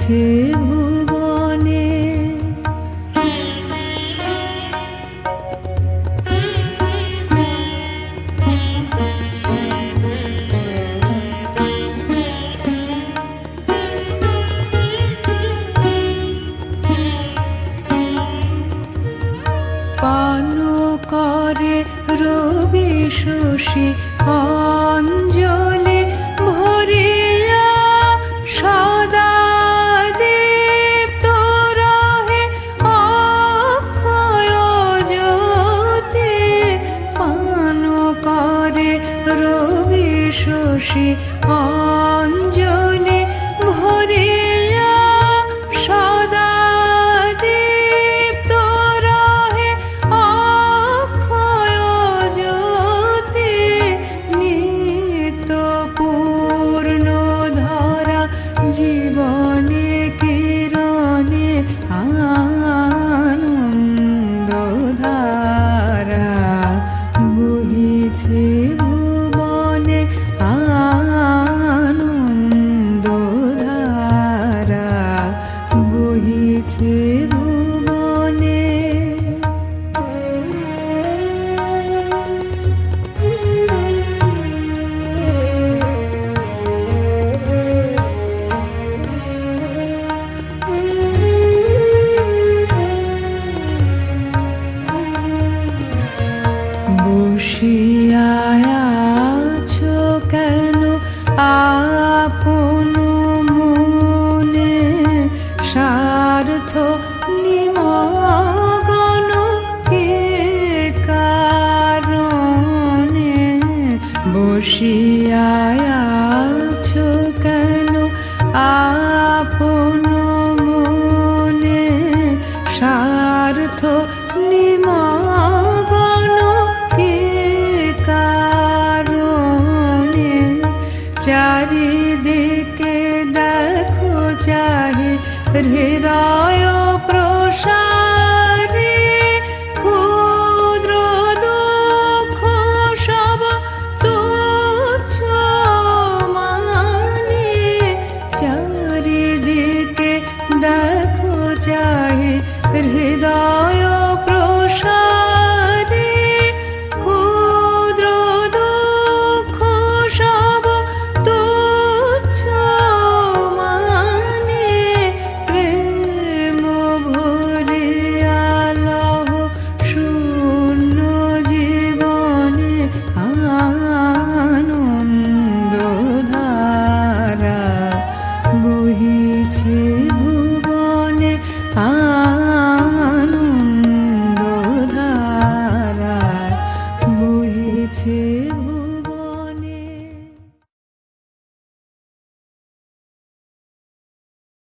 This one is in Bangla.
বহিছে ভুবনে। পান করে রবি শশী অঞ্জলি ভরিয়া, সদা দীপ্ত রহে অক্ষয় জ্যোতি। পান করে রবি শশী অঞ্জলি ভরিয়া, সদা দীপ্ত রহে অক্ষয় জ্যোতি। নিত্য পূর্ণ ধরা জীবনে কিরণে আনন্দ ধারা বহিছে ভুবনে, আনন্দ ধারা বহিছে ভুবনে। বসিয়া আছো কেন আপন মনে, স্বার্থ নিমগ্ন কে কারণে। বসিয়া আছো কেন আপন মনে, স্বার্থ নিমগ্ন কে কারণে। চারিদিকে দেখো চাহে হৃদয়